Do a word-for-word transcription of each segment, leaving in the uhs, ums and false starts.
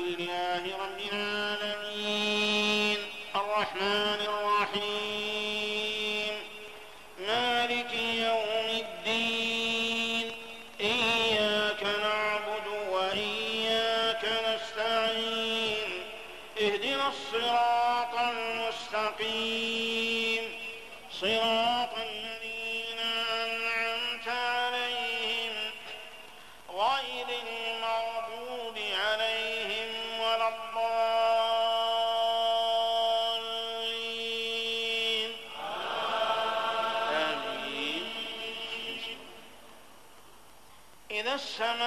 لله رب العالمين الرحمن الرحيم مالك يوم الدين إياك نعبد وإياك نستعين اهدنا الصراط المستقيم صراط الذين أنعمت عليهم غير المغضوب عليهم ولا الضالين آمين. إذا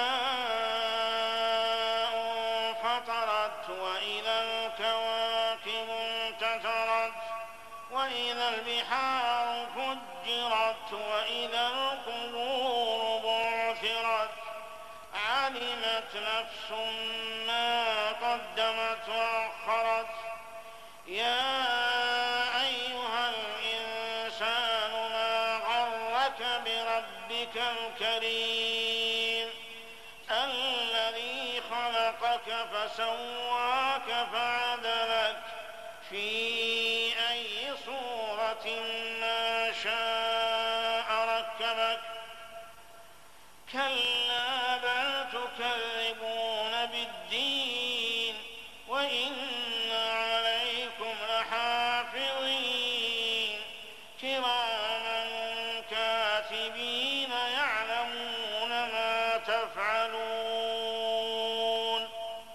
السماء انفطرت وإذا الكواكب انتثرت وإذا البحار فجرت وإذا القبور بعثرت علمت نفس ما قدمت وأخرت يا أيها الإنسان ما غرك بربك الكريم الذي خلقك فسواك فعدلك في أي صورة ما شاء ركبك كلا بل تكذبون بالدين وإن عليكم لحافظين كراما كاتبين يعلمون ما تفعلون.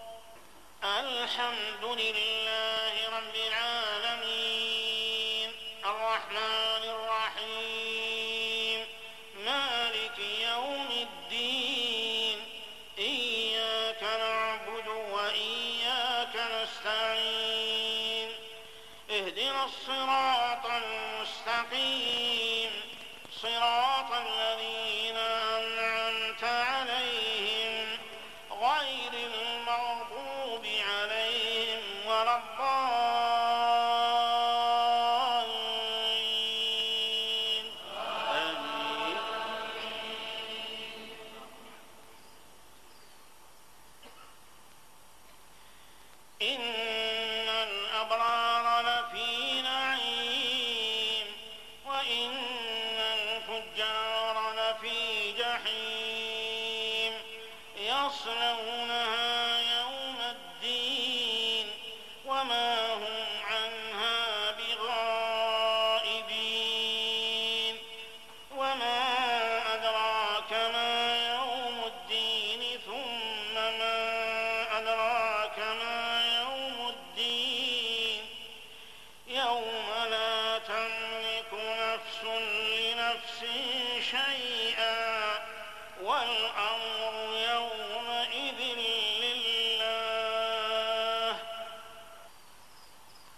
الحمد لله رب العالمين الرحمن الرحيم مالك يوم الدين إياك نعبد وإياك نستعين اهدنا الصراط المستقيم صراط الذين أنعمت عليهم غير المغضوب عليهم ولا الضالين آمين. إن الأبرار لفي نعيم وإن الفجار لفي جحيم يصلونها يوم الدين وما هم عنها بغائبين. وما أدراك ما يوم الدين ثم ما أدراك ما يوم الدين يوم لا تملك نفس لنفس شيئا